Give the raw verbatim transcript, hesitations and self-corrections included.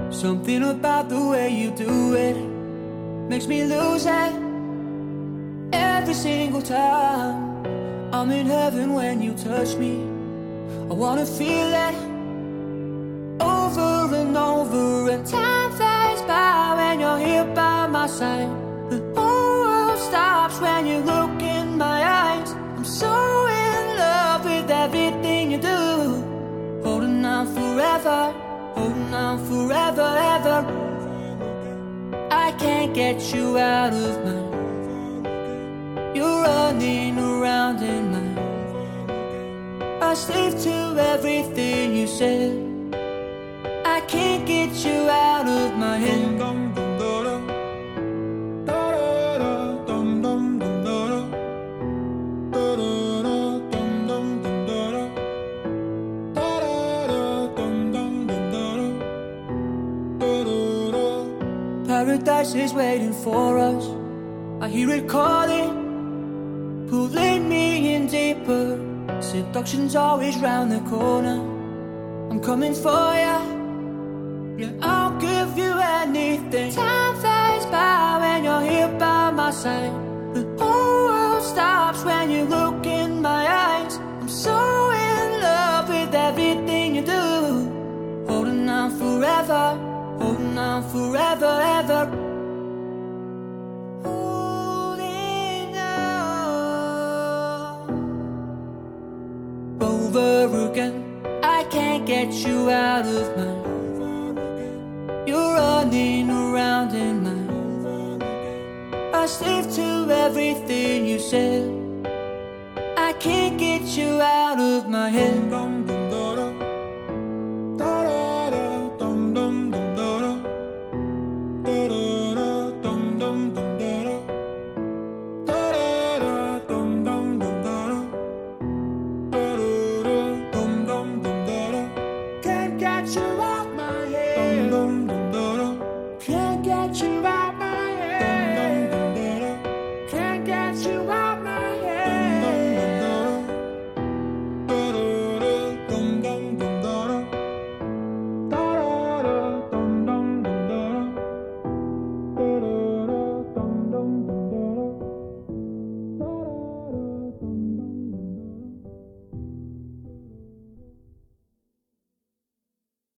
Something about the way you do it makes me lose it every single time. I'm in heaven when you touch me. I wanna feel it over and over, and time flies by when you're here by my side. The whole world stops when you look in my eyes. I'm so in love with everything you do. Holding on forever, holding on forever, ever. I can't get you out of my. You're running around in my. I slave to everything you said. I can't get you out of my head. Paradise is waiting for us. I hear it calling, pulling me in deeper. Seduction's always round the corner. I'm coming for ya. Yeah, I'll give you anything. Time flies by when you're here by my side. The whole world stops when you look in my eyes. I'm so in love with everything you do. Holding on forever, holding on forever, ever. Holding on over again. I can't get you out of my. You're running around in my. I slave to everything you said. I can't get you out of my head.